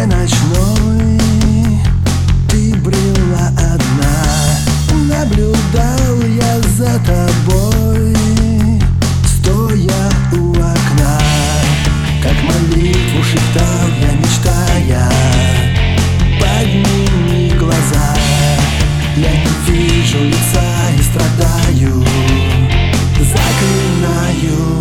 ночной ты брела одна. Наблюдал я за тобой, стоя у окна. Как молитву шептал я, мечтая: подними глаза. Я не вижу лица и страдаю, заклинаю.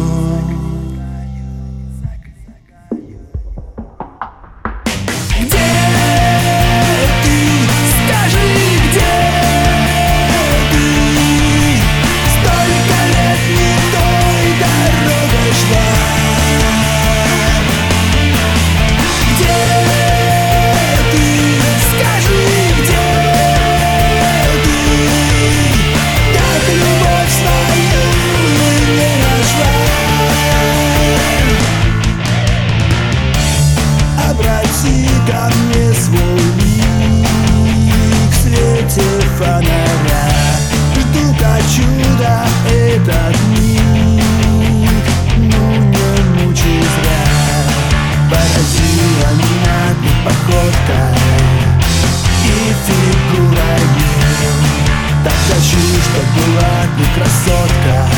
Ко мне свой лик в свете фонаря. Жду как чудо этот миг, ну не мучай зря. Поразила меня ты походкой и фигурой. Так хочу, чтоб была ты красотка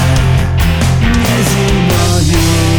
неземною.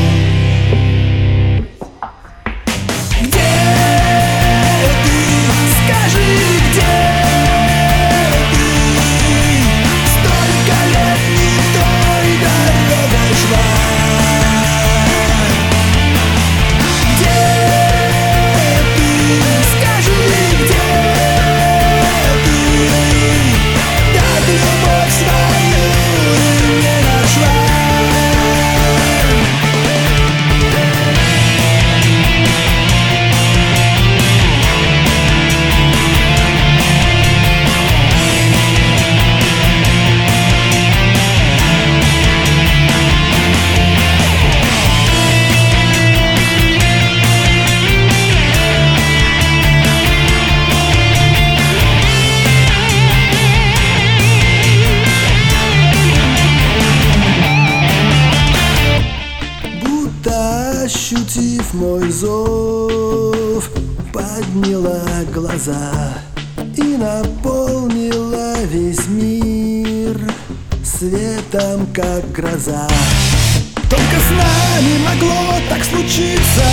Ощутив мой зов, подняла глаза и наполнила весь мир светом, как гроза. Только с нами могло так случиться,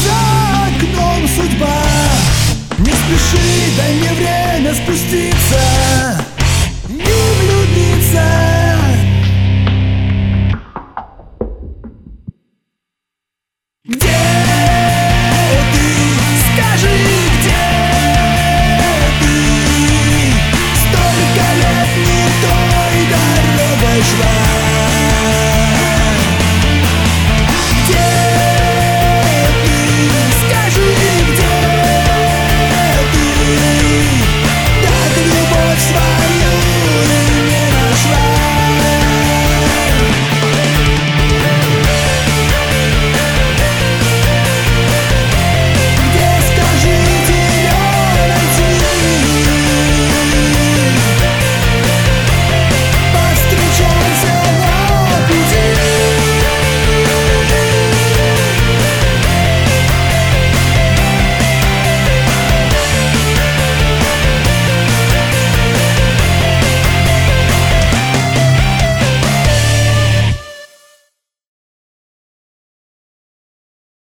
за окном судьба. Не спеши, дай мне время спуститься.